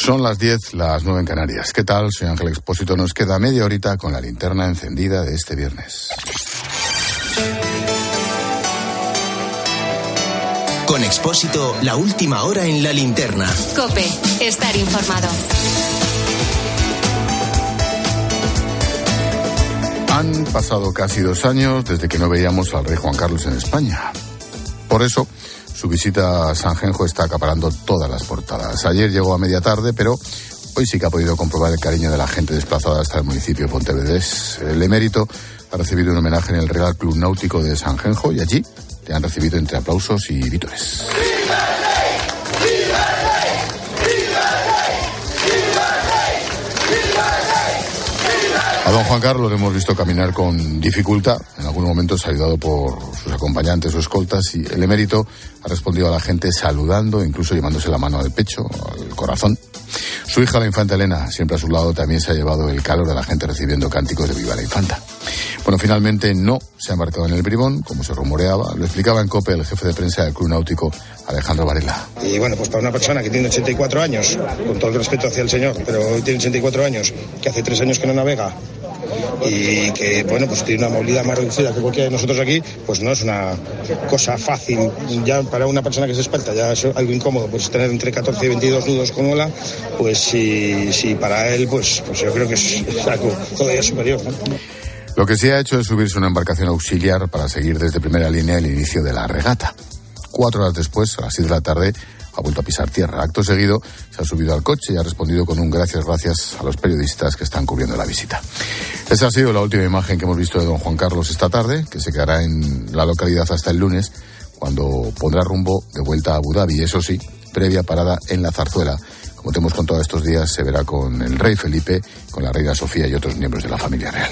Son las 10, las 9 en Canarias. ¿Qué tal? Soy Ángel Expósito. Nos queda media horita con la linterna encendida de este viernes. Con Expósito, la última hora en la linterna. COPE, estar informado. Han pasado casi 2 años desde que no veíamos al rey Juan Carlos en España. Por eso, su visita a Sanjenjo está acaparando todas las portadas. Ayer llegó a media tarde, pero hoy sí que ha podido comprobar el cariño de la gente desplazada hasta el municipio de Pontevedrés. El emérito ha recibido un homenaje en el Real Club Náutico de Sanjenjo y allí le han recibido entre aplausos y vítores. A don Juan Carlos lo hemos visto caminar con dificultad, en algunos momentos ayudado por sus acompañantes o escoltas, y el emérito ha respondido a la gente saludando, incluso llevándose la mano al pecho, al corazón. Su hija, la infanta Elena, siempre a su lado, también se ha llevado el calor de la gente recibiendo cánticos de Viva la Infanta. Bueno, finalmente no se ha embarcado en el Bribón, como se rumoreaba. Lo explicaba en COPE el jefe de prensa del Club Náutico, Alejandro Varela. Y bueno, pues para una persona que tiene 84 años, con todo el respeto hacia el señor, pero hoy tiene 84 años, que hace 3 años que no navega, y que, bueno, pues tiene una movilidad más reducida que cualquiera de nosotros aquí, pues no es una cosa fácil. Ya para una persona que es experta ya es algo incómodo, pues tener entre 14 y 22 nudos con ola, pues sí para él, pues yo creo que es algo todavía superior, ¿no? Lo que sí ha hecho es subirse a una embarcación auxiliar para seguir desde primera línea el inicio de la regata. 4 horas después, a las 6 de la tarde, ha vuelto a pisar tierra. Acto seguido, se ha subido al coche y ha respondido con un gracias a los periodistas que están cubriendo la visita. Esa ha sido la última imagen que hemos visto de don Juan Carlos esta tarde, que se quedará en la localidad hasta el lunes, cuando pondrá rumbo de vuelta a Abu Dhabi. Eso sí, previa parada en la Zarzuela. Como te hemos contado estos días, se verá con el rey Felipe, con la reina Sofía y otros miembros de la familia real.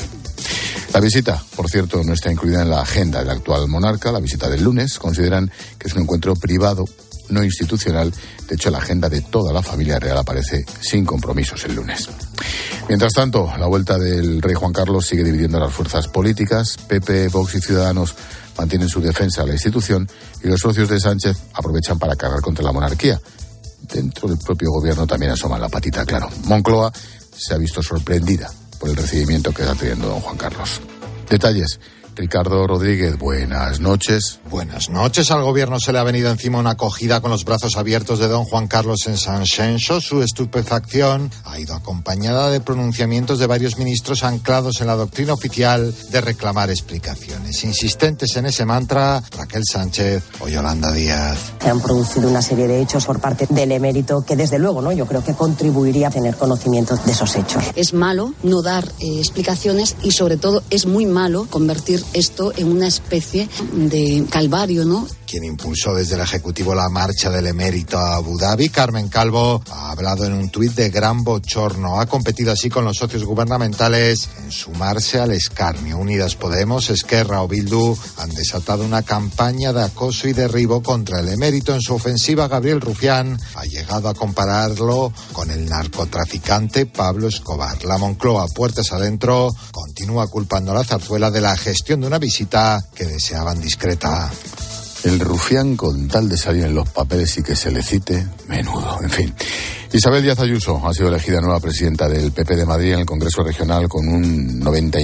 La visita, por cierto, no está incluida en la agenda del actual monarca. La visita del lunes consideran que es un encuentro privado, no institucional. De hecho, la agenda de toda la familia real aparece sin compromisos el lunes. Mientras tanto, la vuelta del rey Juan Carlos sigue dividiendo a las fuerzas políticas. PP, Vox y Ciudadanos mantienen su defensa a la institución y los socios de Sánchez aprovechan para cargar contra la monarquía. Dentro del propio gobierno también asoma la patita, claro. Moncloa se ha visto sorprendida por el recibimiento que está teniendo don Juan Carlos. Detalles. Ricardo Rodríguez, buenas noches. Buenas noches. Al gobierno se le ha venido encima una acogida con los brazos abiertos de don Juan Carlos en Sanxenxo. Su estupefacción ha ido acompañada de pronunciamientos de varios ministros anclados en la doctrina oficial de reclamar explicaciones. Insistentes en ese mantra, Raquel Sánchez o Yolanda Díaz. Se han producido una serie de hechos por parte del emérito que desde luego, ¿no?, yo creo que contribuiría a tener conocimiento de esos hechos. Es malo no dar explicaciones y sobre todo es muy malo convertir esto en una especie de calvario, ¿no? Quien impulsó desde el Ejecutivo la marcha del emérito a Abu Dhabi, Carmen Calvo, ha hablado en un tuit de gran bochorno. Ha competido así con los socios gubernamentales en sumarse al escarnio. Unidas Podemos, Esquerra o Bildu han desatado una campaña de acoso y derribo contra el emérito. En su ofensiva, Gabriel Rufián ha llegado a compararlo con el narcotraficante Pablo Escobar. La Moncloa, puertas adentro, continúa culpando a la Zarzuela de la gestión de una visita que deseaban discreta. El rufián, con tal de salir en los papeles y que se le cite, menudo, en fin. Isabel Díaz Ayuso ha sido elegida nueva presidenta del PP de Madrid en el Congreso Regional con un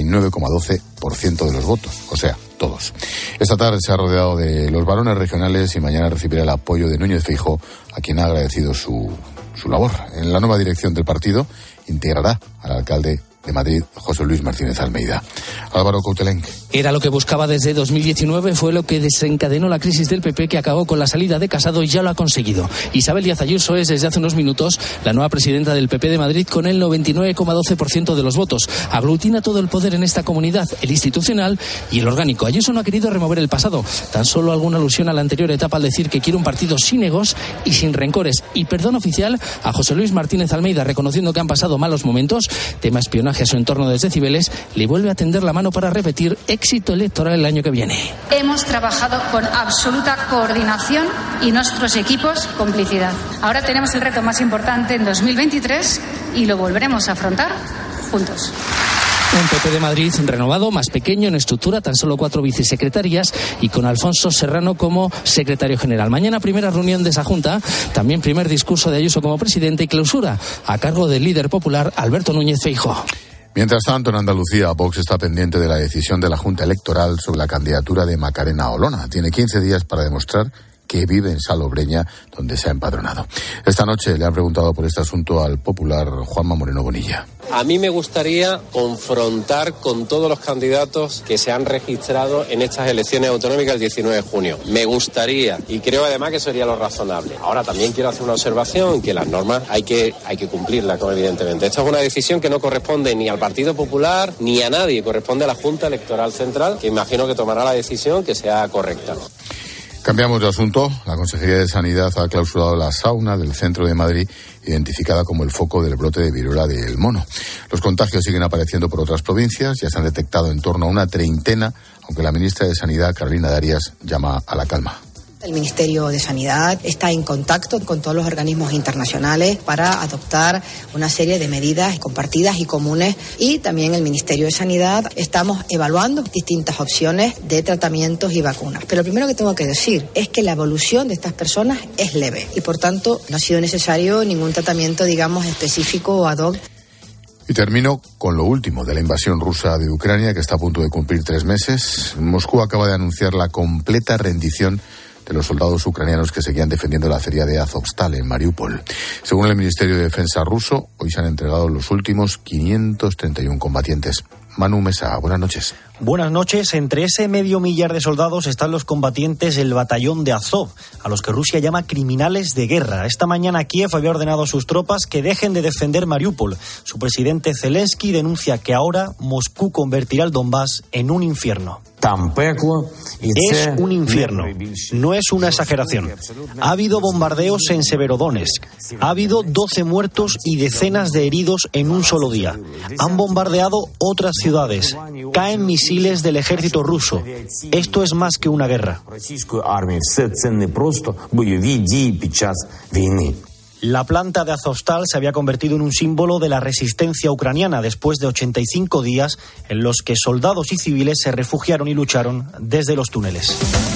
99,12% de los votos, o sea, todos. Esta tarde se ha rodeado de los varones regionales y mañana recibirá el apoyo de Núñez Feijóo, a quien ha agradecido su labor. En la nueva dirección del partido integrará al alcalde de Madrid, José Luis Martínez Almeida. Álvaro Coutelenc. Era lo que buscaba desde 2019, fue lo que desencadenó la crisis del PP, que acabó con la salida de Casado y ya lo ha conseguido. Isabel Díaz Ayuso es desde hace unos minutos la nueva presidenta del PP de Madrid con el 99,12% de los votos. Aglutina todo el poder en esta comunidad, el institucional y el orgánico. Ayuso no ha querido remover el pasado, tan solo alguna alusión a la anterior etapa al decir que quiere un partido sin egos y sin rencores. Y perdón oficial a José Luis Martínez Almeida, reconociendo que han pasado malos momentos, tema espionaje a su entorno de Decibeles, le vuelve a tender la mano para repetir éxito electoral el año que viene. Hemos trabajado con absoluta coordinación y nuestros equipos complicidad. Ahora tenemos el reto más importante en 2023 y lo volveremos a afrontar juntos. Un PP de Madrid renovado, más pequeño en estructura, tan solo 4 vicesecretarias y con Alfonso Serrano como secretario general. Mañana primera reunión de esa junta, también primer discurso de Ayuso como presidente y clausura a cargo del líder popular Alberto Núñez Feijóo. Mientras tanto, en Andalucía, Vox está pendiente de la decisión de la Junta Electoral sobre la candidatura de Macarena Olona. Tiene 15 días para demostrar que vive en Salobreña, donde se ha empadronado. Esta noche le han preguntado por este asunto al popular Juanma Moreno Bonilla. A mí me gustaría confrontar con todos los candidatos que se han registrado en estas elecciones autonómicas el 19 de junio. Me gustaría, y creo además que sería lo razonable. Ahora también quiero hacer una observación, que las normas hay que cumplirlas, evidentemente. Esta es una decisión que no corresponde ni al Partido Popular ni a nadie, corresponde a la Junta Electoral Central, que imagino que tomará la decisión que sea correcta. Cambiamos de asunto. La Consejería de Sanidad ha clausurado la sauna del centro de Madrid, identificada como el foco del brote de viruela del mono. Los contagios siguen apareciendo por otras provincias, ya se han detectado en torno a una treintena, aunque la ministra de Sanidad, Carolina Darias, llama a la calma. El Ministerio de Sanidad está en contacto con todos los organismos internacionales para adoptar una serie de medidas compartidas y comunes, y también el Ministerio de Sanidad estamos evaluando distintas opciones de tratamientos y vacunas. Pero lo primero que tengo que decir es que la evolución de estas personas es leve y por tanto no ha sido necesario ningún tratamiento, digamos, específico o ad hoc. Y termino con lo último de la invasión rusa de Ucrania, que está a punto de cumplir 3 meses. Moscú acaba de anunciar la completa rendición de los soldados ucranianos que seguían defendiendo la acería de Azovstal en Mariupol. Según el Ministerio de Defensa ruso, hoy se han entregado los últimos 531 combatientes. Manu Mesa, buenas noches. Buenas noches. Entre ese 500.000 de soldados están los combatientes del batallón de Azov, a los que Rusia llama criminales de guerra. Esta mañana Kiev había ordenado a sus tropas que dejen de defender Mariupol. Su presidente Zelensky denuncia que ahora Moscú convertirá el Donbass en un infierno. Es un infierno, no es una exageración. Ha habido bombardeos en Severodonetsk, ha habido 12 muertos y decenas de heridos en un solo día. Han bombardeado otras ciudades, caen misiles del ejército ruso. Esto es más que una guerra. La planta de Azovstal se había convertido en un símbolo de la resistencia ucraniana después de 85 días en los que soldados y civiles se refugiaron y lucharon desde los túneles.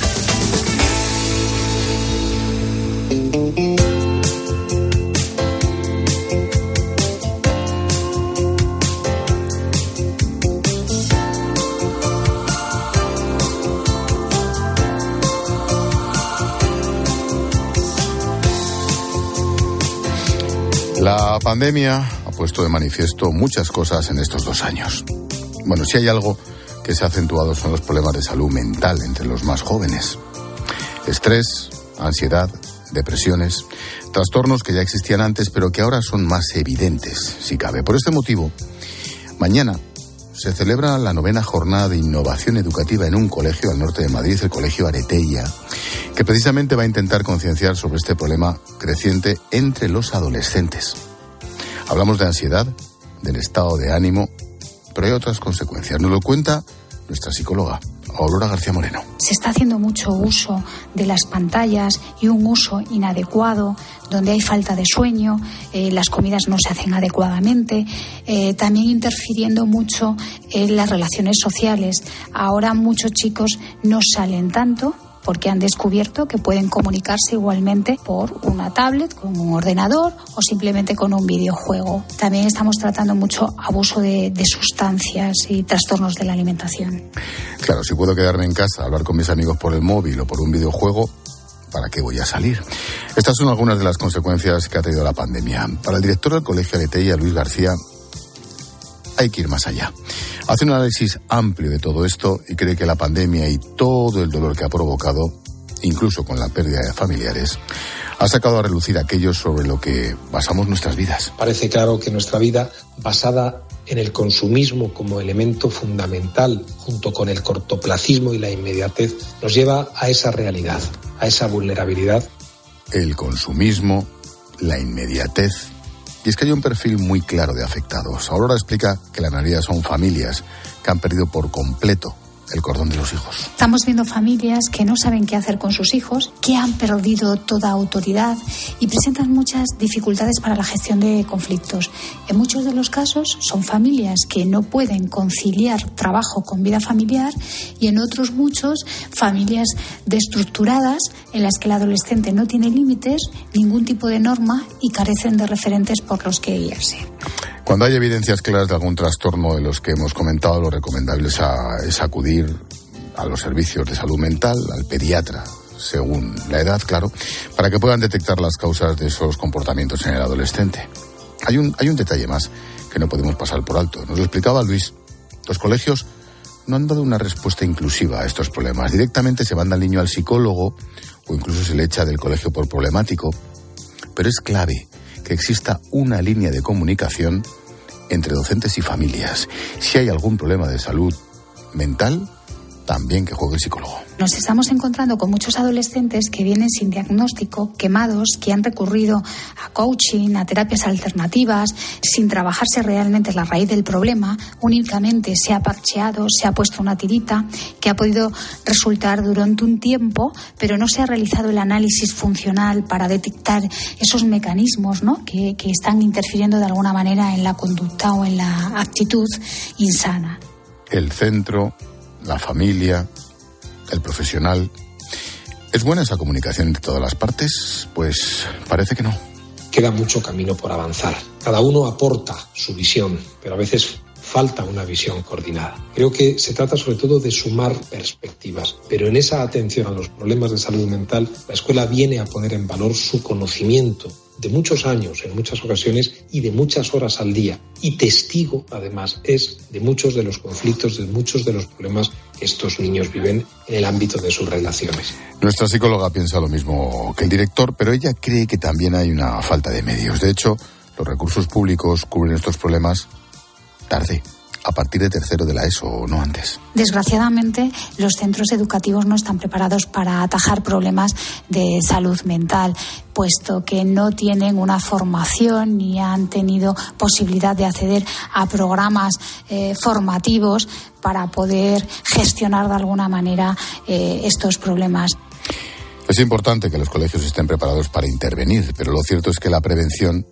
La pandemia ha puesto de manifiesto muchas cosas en estos 2 años. Bueno, si hay algo que se ha acentuado son los problemas de salud mental entre los más jóvenes. Estrés, ansiedad, depresiones, trastornos que ya existían antes pero que ahora son más evidentes, si cabe. Por este motivo, mañana se celebra la 9ª jornada de innovación educativa en un colegio al norte de Madrid, el Colegio Aretella, que precisamente va a intentar concienciar sobre este problema creciente entre los adolescentes. Hablamos de ansiedad, del estado de ánimo, pero hay otras consecuencias. Nos lo cuenta nuestra psicóloga, Aurora García Moreno. Se está haciendo mucho uso de las pantallas y un uso inadecuado, donde hay falta de sueño, las comidas no se hacen adecuadamente, también interfiriendo mucho en las relaciones sociales. Ahora muchos chicos no salen tanto porque han descubierto que pueden comunicarse igualmente por una tablet, con un ordenador o simplemente con un videojuego. También estamos tratando mucho abuso de sustancias y trastornos de la alimentación. Claro, si puedo quedarme en casa, hablar con mis amigos por el móvil o por un videojuego, ¿para qué voy a salir? Estas son algunas de las consecuencias que ha tenido la pandemia. Para el director del Colegio Aretella, Luis García, hay que ir más allá. Hace un análisis amplio de todo esto y cree que la pandemia y todo el dolor que ha provocado, incluso con la pérdida de familiares, ha sacado a relucir aquello sobre lo que basamos nuestras vidas. Parece claro que nuestra vida, basada en el consumismo como elemento fundamental, junto con el cortoplacismo y la inmediatez, nos lleva a esa realidad, a esa vulnerabilidad. El consumismo, la inmediatez. Y es que hay un perfil muy claro de afectados. Aurora explica que la mayoría son familias que han perdido por completo el cordón de los hijos. Estamos viendo familias que no saben qué hacer con sus hijos, que han perdido toda autoridad y presentan muchas dificultades para la gestión de conflictos. En muchos de los casos son familias que no pueden conciliar trabajo con vida familiar y en otros muchos familias destructuradas en las que el adolescente no tiene límites, ningún tipo de norma y carecen de referentes por los que guiarse. Cuando hay evidencias claras de algún trastorno de los que hemos comentado, lo recomendable es acudir a los servicios de salud mental, al pediatra, según la edad, claro, para que puedan detectar las causas de esos comportamientos en el adolescente. Hay un detalle más que no podemos pasar por alto. Nos lo explicaba Luis. Los colegios no han dado una respuesta inclusiva a estos problemas. Directamente se manda al niño al psicólogo o incluso se le echa del colegio por problemático. Pero es clave que exista una línea de comunicación entre docentes y familias. Si hay algún problema de salud mental, también que juegue el psicólogo. Nos estamos encontrando con muchos adolescentes que vienen sin diagnóstico, quemados, que han recurrido a coaching, a terapias alternativas, sin trabajarse realmente la raíz del problema. Únicamente se ha parcheado, se ha puesto una tirita que ha podido resultar durante un tiempo, pero no se ha realizado el análisis funcional para detectar esos mecanismos, ¿no?, que están interfiriendo de alguna manera en la conducta o en la actitud insana. El centro, la familia, el profesional. ¿Es buena esa comunicación entre todas las partes? Pues parece que no. Queda mucho camino por avanzar. Cada uno aporta su visión, pero a veces falta una visión coordinada. Creo que se trata sobre todo de sumar perspectivas, pero en esa atención a los problemas de salud mental, la escuela viene a poner en valor su conocimiento de muchos años, en muchas ocasiones, y de muchas horas al día. Y testigo, además, es de muchos de los conflictos, de muchos de los problemas que estos niños viven en el ámbito de sus relaciones. Nuestra psicóloga piensa lo mismo que el director, pero ella cree que también hay una falta de medios. De hecho, los recursos públicos cubren estos problemas tarde, a partir de tercero de la ESO o no antes. Desgraciadamente, los centros educativos no están preparados para atajar problemas de salud mental, puesto que no tienen una formación ni han tenido posibilidad de acceder a programas formativos para poder gestionar de alguna manera estos problemas. Es importante que los colegios estén preparados para intervenir, pero lo cierto es que la prevención,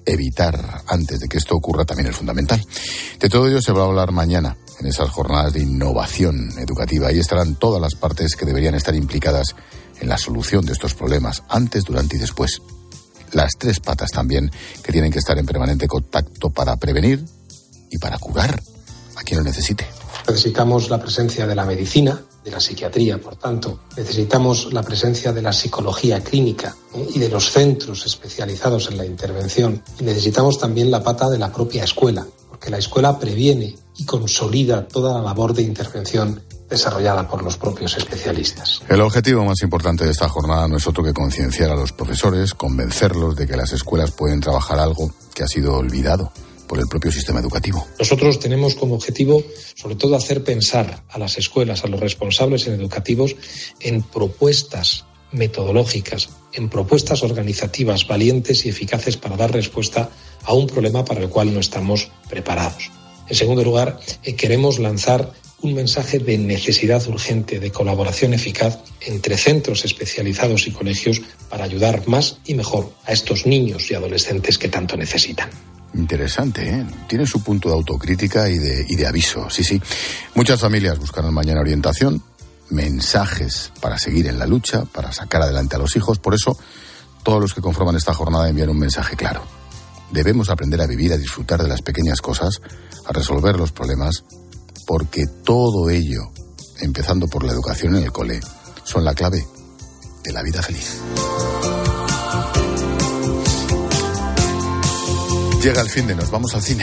evitar antes de que esto ocurra, también es fundamental. De todo ello se va a hablar mañana en esas jornadas de innovación educativa. Ahí estarán todas las partes que deberían estar implicadas en la solución de estos problemas, antes, durante y después. Las tres patas también, que tienen que estar en permanente contacto para prevenir y para curar a quien lo necesite. Necesitamos la presencia de la medicina, de la psiquiatría, por tanto. Necesitamos la presencia de la psicología clínica y de los centros especializados en la intervención. Y necesitamos también la pata de la propia escuela, porque la escuela previene y consolida toda la labor de intervención desarrollada por los propios especialistas. El objetivo más importante de esta jornada no es otro que concienciar a los profesores, convencerlos de que las escuelas pueden trabajar algo que ha sido olvidado por el propio sistema educativo. Nosotros tenemos como objetivo, sobre todo, hacer pensar a las escuelas, a los responsables educativos, en propuestas metodológicas, en propuestas organizativas valientes y eficaces para dar respuesta a un problema para el cual no estamos preparados. En segundo lugar, queremos lanzar un mensaje de necesidad urgente de colaboración eficaz entre centros especializados y colegios para ayudar más y mejor a estos niños y adolescentes que tanto necesitan. Interesante, ¿eh? Tiene su punto de autocrítica y de aviso, sí. Muchas familias buscarán mañana orientación, mensajes para seguir en la lucha, para sacar adelante a los hijos. Por eso, todos los que conforman esta jornada envían un mensaje claro. Debemos aprender a vivir, a disfrutar de las pequeñas cosas, a resolver los problemas, porque todo ello, empezando por la educación en el cole, son la clave de la vida feliz. Llega el fin de nos vamos al cine.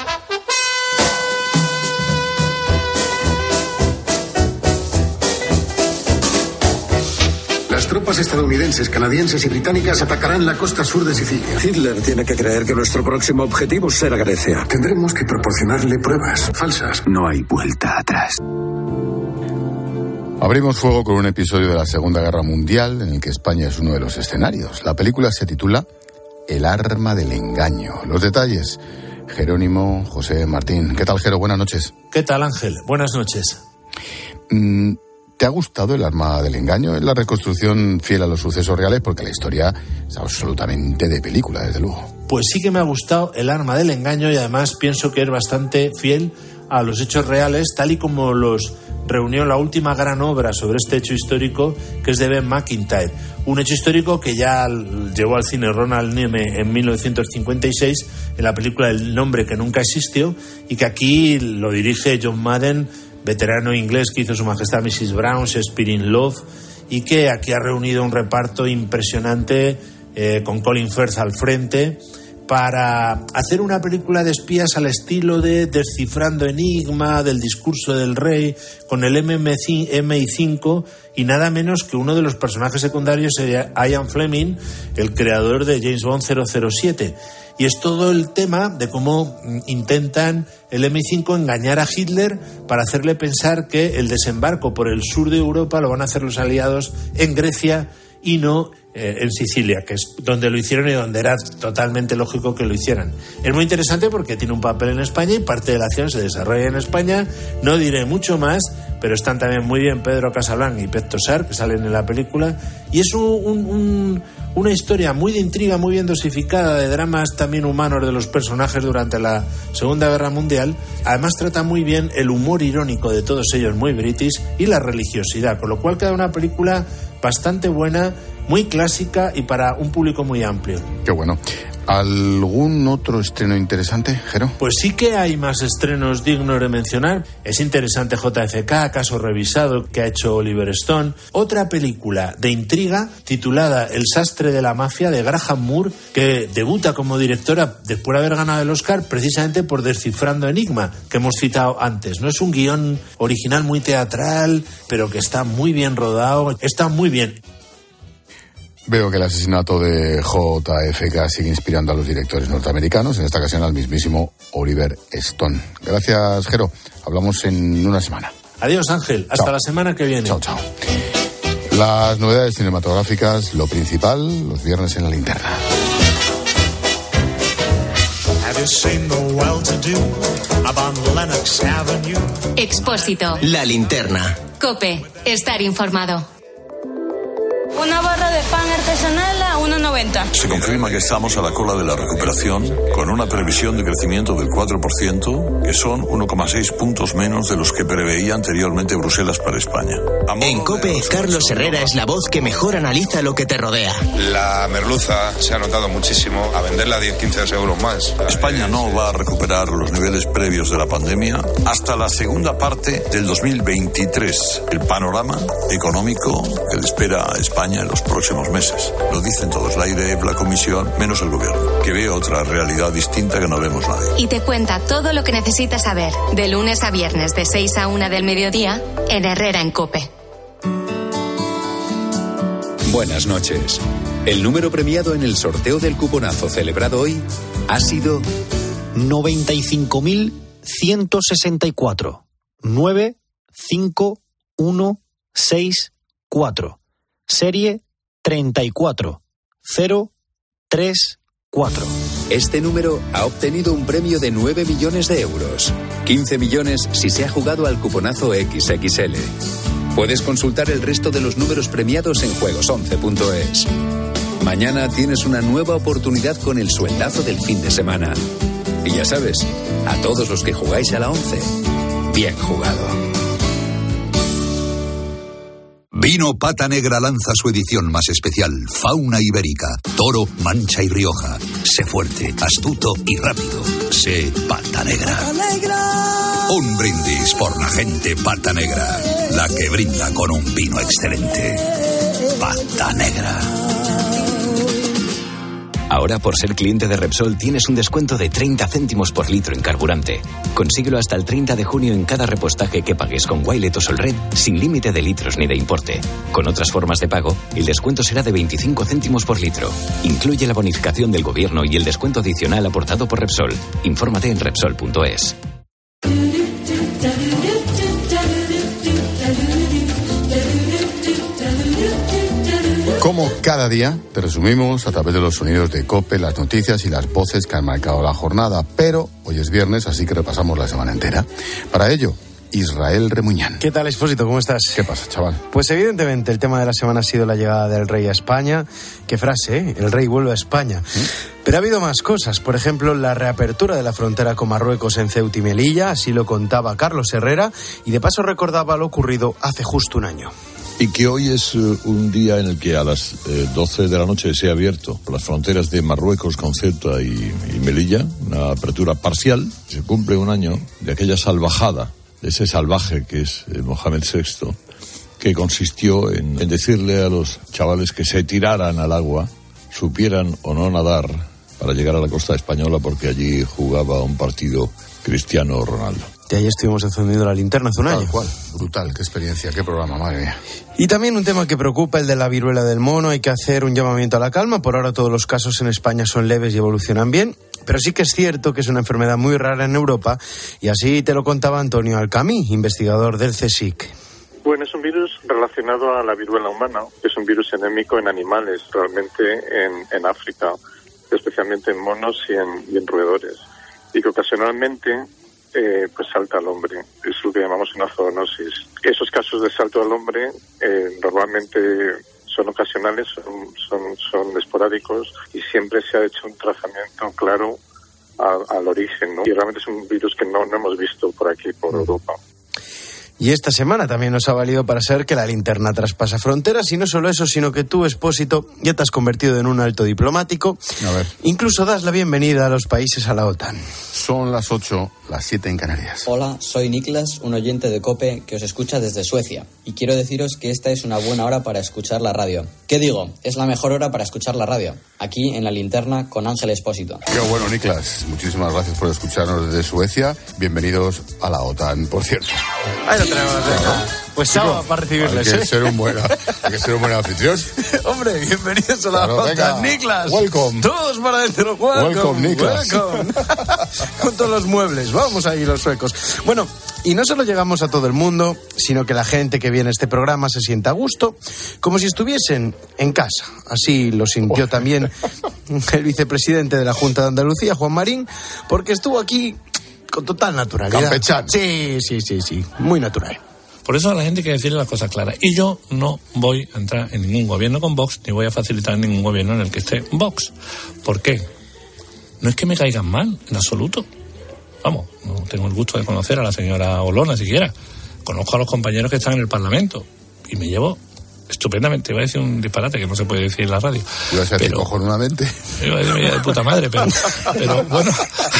Las tropas estadounidenses, canadienses y británicas atacarán la costa sur de Sicilia. Hitler tiene que creer que nuestro próximo objetivo será Grecia. Tendremos que proporcionarle pruebas falsas. No hay vuelta atrás. Abrimos fuego con un episodio de la Segunda Guerra Mundial en el que España es uno de los escenarios. La película se titula El arma del engaño. Los detalles, Jerónimo, José, Martín. ¿Qué tal, Jero? Buenas noches. ¿Qué tal, Ángel? Buenas noches. ¿Te ha gustado El arma del engaño? Es la reconstrucción fiel a los sucesos reales, porque la historia es absolutamente de película, desde luego. Pues sí que me ha gustado El arma del engaño, y además pienso que es bastante fiel a los hechos reales, tal y como los reunió la última gran obra sobre este hecho histórico, que es de Ben Macintyre. Un hecho histórico que ya llevó al cine Ronald Neame en 1956 en la película El nombre que nunca existió, y que aquí lo dirige John Madden, veterano inglés que hizo Su Majestad Mrs. Brown, Shakespeare in Love, y que aquí ha reunido un reparto impresionante con Colin Firth al frente, para hacer una película de espías al estilo de Descifrando Enigma, del discurso del rey, con el MI5 y nada menos que uno de los personajes secundarios, Ian Fleming, el creador de James Bond 007. Y es todo el tema de cómo intentan el MI5 engañar a Hitler para hacerle pensar que el desembarco por el sur de Europa lo van a hacer los aliados en Grecia y no en Sicilia, que es donde lo hicieron y donde era totalmente lógico que lo hicieran. Es muy interesante porque tiene un papel en España y parte de la acción se desarrolla en España. No diré mucho más, pero están también muy bien Pedro Casablanca y Pep Tosar, que salen en la película, y es una historia muy de intriga, muy bien dosificada, de dramas también humanos de los personajes durante la Segunda Guerra Mundial. Además trata muy bien el humor irónico de todos ellos, muy british, y la religiosidad, con lo cual queda una película bastante buena, muy clásica y para un público muy amplio. Qué bueno. ¿Algún otro estreno interesante, Jero? Pues sí que hay más estrenos dignos de mencionar. Es interesante JFK, Caso Revisado, que ha hecho Oliver Stone. Otra película de intriga titulada El sastre de la mafia, de Graham Moore, que debuta como directora después de haber ganado el Oscar precisamente por Descifrando Enigma, que hemos citado antes. No es un guión original muy teatral, pero que está muy bien rodado, está muy bien. Veo que el asesinato de JFK sigue inspirando a los directores norteamericanos, en esta ocasión al mismísimo Oliver Stone. Gracias, Jero. Hablamos en una semana. Adiós, Ángel. Hasta la semana que viene. Chao, chao. Las novedades cinematográficas, lo principal, los viernes en La Linterna. Expósito. La Linterna. COPE. Estar informado. Una barra de pan artesanal a 1,90. Se confirma que estamos a la cola de la recuperación, con una previsión de crecimiento del 4%, que son 1,6 puntos menos de los que preveía anteriormente Bruselas para España. En COPE, Carlos Herrera es la voz que mejor analiza lo que te rodea. La merluza se ha notado muchísimo, a venderla a 10-15 euros más. España no va a recuperar los niveles previos de la pandemia hasta la segunda parte del 2023. El panorama económico que le espera a España en los próximos meses. Lo dicen todos, la IREF, la Comisión, menos el Gobierno, que ve otra realidad distinta que no vemos nadie. Y te cuenta todo lo que necesitas saber, de lunes a viernes, de 6 a 1 del mediodía, en Herrera en COPE. Buenas noches. El número premiado en el sorteo del cuponazo celebrado hoy ha sido 95.164. 95164. Serie 34034. Este número ha obtenido un premio de 9 millones de euros. 15 millones si se ha jugado al cuponazo XXL. Puedes consultar el resto de los números premiados en juegos11.es. Mañana tienes una nueva oportunidad con el sueldazo del fin de semana. Y ya sabes, a todos los que jugáis a la 11, bien jugado. Vino Pata Negra lanza su edición más especial, Fauna Ibérica, Toro, Mancha y Rioja. Sé fuerte, astuto y rápido. Sé Pata Negra. Un brindis por la gente Pata Negra, la que brinda con un vino excelente. Pata Negra. Ahora, por ser cliente de Repsol, tienes un descuento de 30 céntimos por litro en carburante. Consíguelo hasta el 30 de junio en cada repostaje que pagues con Wilet o Solred, sin límite de litros ni de importe. Con otras formas de pago, el descuento será de 25 céntimos por litro. Incluye la bonificación del gobierno y el descuento adicional aportado por Repsol. Infórmate en Repsol.es. Como cada día, te resumimos a través de los sonidos de COPE, las noticias y las voces que han marcado la jornada. Pero hoy es viernes, así que repasamos la semana entera. Para ello, Israel Remuñán. ¿Qué tal, Expósito? ¿Cómo estás? ¿Qué pasa, chaval? Pues evidentemente el tema de la semana ha sido la llegada del rey a España. Qué frase, ¿eh? El rey vuelve a España. Pero ha habido más cosas. Por ejemplo, la reapertura de la frontera con Marruecos en Ceuta y Melilla. Así lo contaba Carlos Herrera. Y de paso recordaba lo ocurrido hace justo un año. Y que hoy es un día en el que a las 12 de la noche se ha abierto las fronteras de Marruecos con Ceuta y Melilla, una apertura parcial. Se cumple un año de aquella salvajada, de ese salvaje que es Mohamed VI, que consistió en decirle a los chavales que se tiraran al agua, supieran o no nadar, para llegar a la costa española, porque allí jugaba un partido Cristiano Ronaldo. De ahí estuvimos encendiendo la linterna hace un año. Tal cual, brutal, qué experiencia, qué programa, madre mía. Y también un tema que preocupa, el de la viruela del mono. Hay que hacer un llamamiento a la calma. Por ahora todos los casos en España son leves y evolucionan bien, pero sí que es cierto que es una enfermedad muy rara en Europa, y así te lo contaba Antonio Alcamí, investigador del CSIC. Bueno, es un virus relacionado a la viruela humana, que es un virus endémico en animales, realmente en África, especialmente en monos y en roedores, y que ocasionalmente pues salta al hombre. Es lo que llamamos una zoonosis. Esos casos de salto al hombre normalmente son ocasionales, son esporádicos, y siempre se ha hecho un trazamiento claro al origen, ¿no? Y realmente es un virus que no hemos visto por aquí, por Europa. Y esta semana también nos ha valido para saber que la linterna traspasa fronteras, y no solo eso, sino que tú, Expósito, ya te has convertido en un alto diplomático. A ver. Incluso das la bienvenida a los países a la OTAN. Son las 8, las 7 en Canarias. Hola, soy Niklas, un oyente de COPE que os escucha desde Suecia. Y quiero deciros que esta es una buena hora para escuchar la radio. ¿Qué digo? Es la mejor hora para escuchar la radio. Aquí en la linterna con Ángel Expósito. Qué bueno, Niklas. Muchísimas gracias por escucharnos desde Suecia. Bienvenidos a la OTAN, por cierto. Ahí lo tenemos. Pues Saba para recibirles. Hay que ser un buen anfitrión. Hombre, bienvenidos a la OTAN, Niklas. Welcome. Todos para adentro. Welcome, Niklas. Welcome. Con todos los muebles. Vamos ahí los suecos. Bueno, y no solo llegamos a todo el mundo, sino que la gente que viene a este programa se sienta a gusto, como si estuviesen en casa. Así lo sintió también el vicepresidente de la Junta de Andalucía, Juan Marín, porque estuvo aquí con total naturalidad. Campechano. Sí. Muy natural. Por eso a la gente hay que decirle las cosas claras. Y yo no voy a entrar en ningún gobierno con Vox, ni voy a facilitar ningún gobierno en el que esté Vox. ¿Por qué? No es que me caigan mal, en absoluto. Vamos, no tengo el gusto de conocer a la señora Olona siquiera. Conozco a los compañeros que están en el Parlamento y me llevo estupendamente. Iba a decir un disparate que no se puede decir en la radio. Ibas a decir cojonudamente. Iba a decir de puta madre, pero bueno.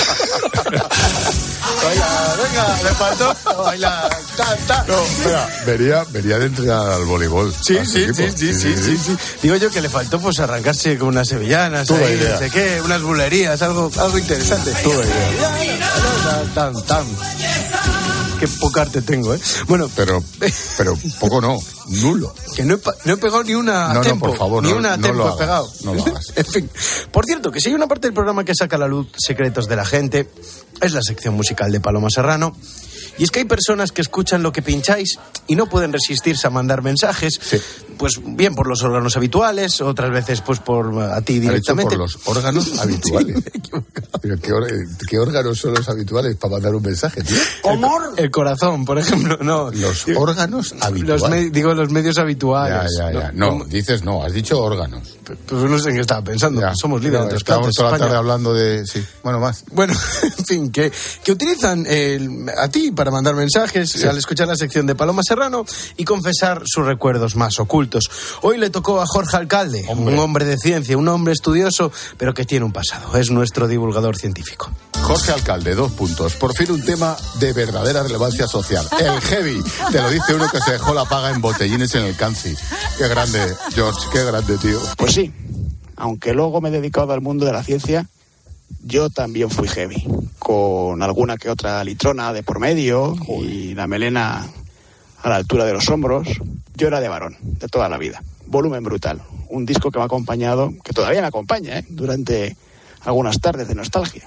Venga, le faltó. Baila, No, espera, venía de entrenar al voleibol. Sí. Digo yo que le faltó pues arrancarse con unas sevillanas, no sé qué, unas bulerías, algo interesante. Toda idea. Tan. Qué poca arte tengo, ¿eh? Bueno, pero poco no, nulo. Que no he pegado ni una tempo. No, por favor, ni una tempo he pegado. No lo hagas. En fin, por cierto, que si hay una parte del programa que saca a la luz secretos de la gente, es la sección musical de Paloma Serrano. Y es que hay personas que escuchan lo que pincháis y no pueden resistirse a mandar mensajes, pues bien por los órganos habituales, otras veces pues por a ti directamente. Por los órganos habituales. ¿Pero qué órganos son los habituales para mandar un mensaje, tío? El corazón, por ejemplo, no. Los órganos habituales. Digo los medios habituales. Ya. No, dices no, has dicho órganos. Pues no sé en qué estaba pensando. Somos líderes de Estamos toda la tarde hablando de... Sí, más. Bueno, en fin, que utilizan a ti para mandar mensajes al escuchar la sección de Paloma Serrano y confesar sus recuerdos más ocultos. Hoy le tocó a Jorge Alcalde, un hombre de ciencia, un hombre estudioso, pero que tiene un pasado. Es nuestro divulgador científico. Jorge Alcalde, 2 puntos. Por fin un tema de verdadera relevancia social. El heavy. Te lo dice uno que se dejó la paga en botellines en el Canci. Qué grande, George, qué grande, tío. Pues sí, aunque luego me he dedicado al mundo de la ciencia, yo también fui heavy, con alguna que otra litrona de por medio y la melena a la altura de los hombros. Yo era de varón, de toda la vida. Volumen Brutal, un disco que me ha acompañado, que todavía me acompaña, durante algunas tardes de nostalgia.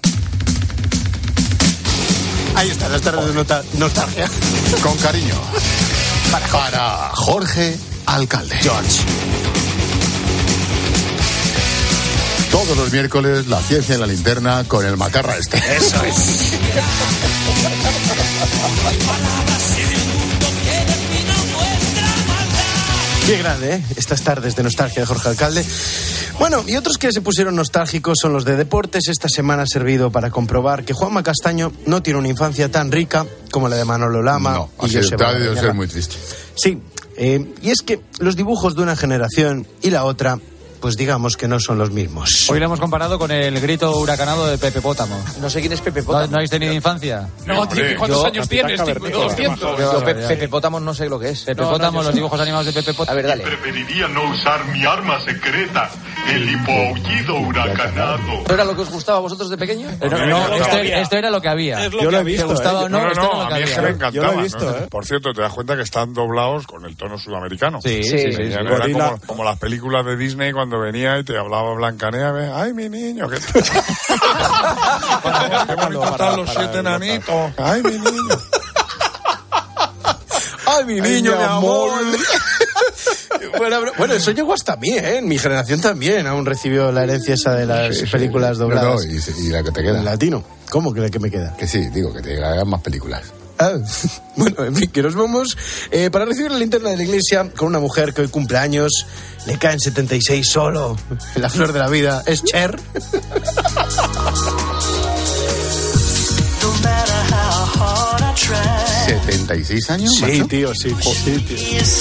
Ahí están las tardes de nostalgia. Con cariño. Para Jorge Alcalde. George. Todos los miércoles, la ciencia en la linterna con el macarra este. Eso es. Qué grande, ¿eh? Estas tardes de nostalgia de Jorge Alcalde. Bueno, y otros que se pusieron nostálgicos son los de deportes. Esta semana ha servido para comprobar que Juanma Castaño no tiene una infancia tan rica como la de Manolo Lama. No, y Joseba debe ser muy triste. Sí, y es que los dibujos de una generación y la otra, pues digamos que no son los mismos. Hoy lo hemos comparado con el grito huracanado de Pepe Pótamo. No sé quién es Pepe Pótamo. ¿No habéis tenido infancia? No, ¿cuántos años tienes? 200. Pepe Pótamo no sé lo que es. Pepe Pótamo, los dibujos animados de Pepe Pótamo. A ver, dale. Preferiría no usar mi arma secreta, el hipoaullido huracanado. ¿Esto era lo que os gustaba a vosotros de pequeño? No, esto era lo que había. Yo lo he visto. ¿Te gustaba o no? Esto era lo que a mí es que me encantaba. Yo lo he visto, ¿no? Por cierto, te das cuenta que están doblados con el tono sudamericano. Sí. Era como las películas de Disney cuando venía y te hablaba Blancanieves. ¡Ay, mi niño! ¡Qué bonito están los 7 enanitos! ¡Ay, mi niño! ¡Ay, mi niño, mi amor! Bueno, eso llegó hasta mí, ¿eh? En mi generación también aún recibió la herencia esa de las películas dobladas. No, y la que te queda. En latino. ¿Cómo que la que me queda? Que sí, digo, que te hagan más películas. Bueno, en fin, que nos vamos para recibir la linterna de la iglesia con una mujer que hoy cumple años. Le caen 76 solo. La flor de la vida es Cher. 76 años, sí, macho. Tío, sí, tío.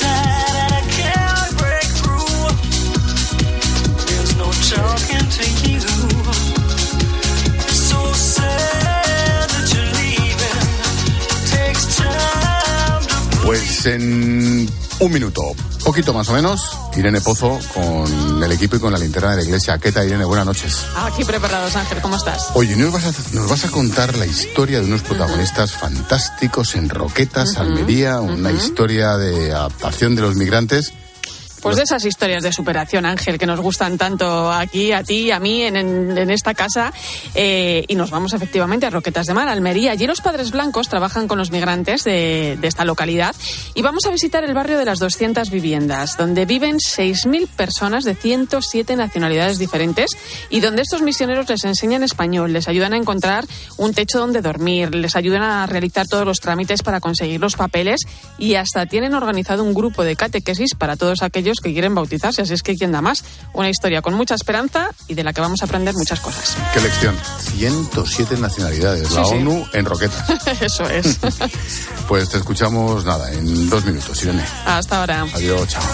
Pues en un minuto, poquito más o menos, Irene Pozo con el equipo y con la linterna de la iglesia. ¿Qué tal, Irene? Buenas noches. Aquí preparados, Ángel, ¿cómo estás? Oye, nos vas a contar la historia de unos protagonistas fantásticos en Roquetas, Almería, una historia de adaptación de los migrantes. Pues de esas historias de superación, Ángel, que nos gustan tanto aquí, a ti, a mí, en esta casa. Y nos vamos efectivamente a Roquetas de Mar, Almería. Allí los Padres Blancos trabajan con los migrantes de esta localidad. Y vamos a visitar el barrio de las 200 viviendas, donde viven 6.000 personas de 107 nacionalidades diferentes y donde estos misioneros les enseñan español, les ayudan a encontrar un techo donde dormir, les ayudan a realizar todos los trámites para conseguir los papeles y hasta tienen organizado un grupo de catequesis para todos aquellos que quieren bautizarse, así es que ¿quién da más? Una historia con mucha esperanza y de la que vamos a aprender muchas cosas. ¿Qué lección? 107 nacionalidades, la ONU en Roquetas. Eso es. Pues te escuchamos, en 2 minutos, Irene. Hasta ahora. Adiós, chao.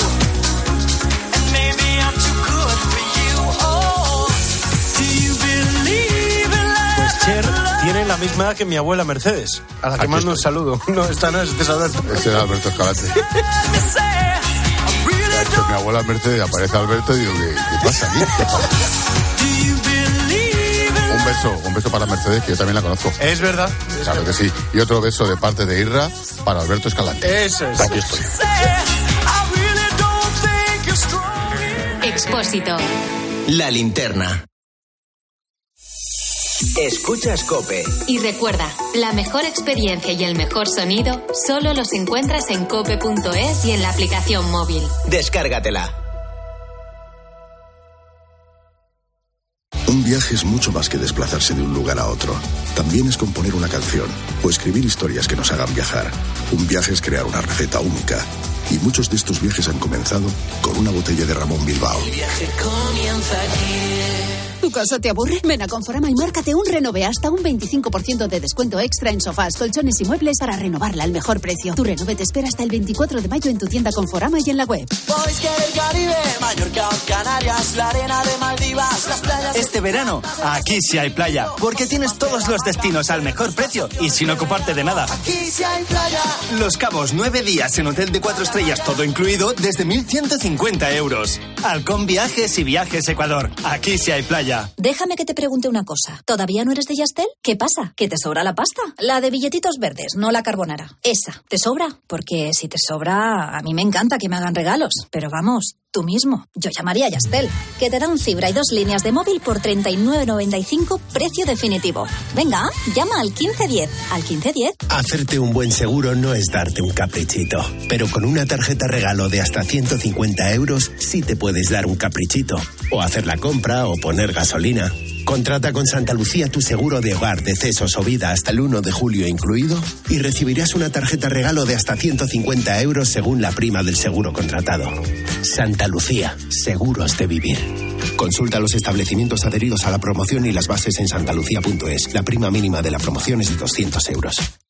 Pues Cher tiene la misma edad que mi abuela Mercedes, a la que mando un saludo. No, esta no es, este es Alberto. Este es Alberto Escalante. Mi abuela Mercedes, aparece Alberto y digo, ¿qué pasa aquí? Un beso para Mercedes, que yo también la conozco. Es verdad. Claro que sí. Y otro beso de parte de Irra para Alberto Escalante. Eso es. Aquí estoy. Expósito. La linterna. Escuchas COPE. Y recuerda, la mejor experiencia y el mejor sonido solo los encuentras en cope.es y en la aplicación móvil. Descárgatela. Un viaje es mucho más que desplazarse de un lugar a otro. También es componer una canción o escribir historias que nos hagan viajar. Un viaje es crear una receta única. Y muchos de estos viajes han comenzado con una botella de Ramón Bilbao. El viaje comienza aquí. ¿Tu casa te aburre? Ven a Conforama y márcate un renove hasta un 25% de descuento extra en sofás, colchones y muebles para renovarla al mejor precio. Tu renove te espera hasta el 24 de mayo en tu tienda Conforama y en la web. Mallorca, Canarias, la arena de Maldivas, las playas... Este verano, aquí sí hay playa, porque tienes todos los destinos al mejor precio y sin ocuparte de nada. Aquí sí hay playa. Los Cabos, 9 días en hotel de 4 estrellas, todo incluido, desde 1.150 euros. Halcón Viajes y Viajes Ecuador. Aquí sí hay playa. Déjame que te pregunte una cosa. ¿Todavía no eres de Yastel? ¿Qué pasa? ¿Que te sobra la pasta? La de billetitos verdes, no la carbonara. Esa, ¿te sobra? Porque si te sobra, a mí me encanta que me hagan regalos. Pero vamos, Tú mismo. Yo llamaría a Yastel, que te da un fibra y 2 líneas de móvil por 39,95, precio definitivo. Venga, llama al 1510. ¿Al 1510? Hacerte un buen seguro no es darte un caprichito. Pero con una tarjeta regalo de hasta 150 euros, sí te puedes dar un caprichito. O hacer la compra o poner gasolina. Contrata con Santa Lucía tu seguro de hogar, decesos o vida hasta el 1 de julio incluido y recibirás una tarjeta regalo de hasta 150 euros según la prima del seguro contratado. Santa Lucía, seguros de vivir. Consulta los establecimientos adheridos a la promoción y las bases en santalucía.es. La prima mínima de la promoción es de 200 euros.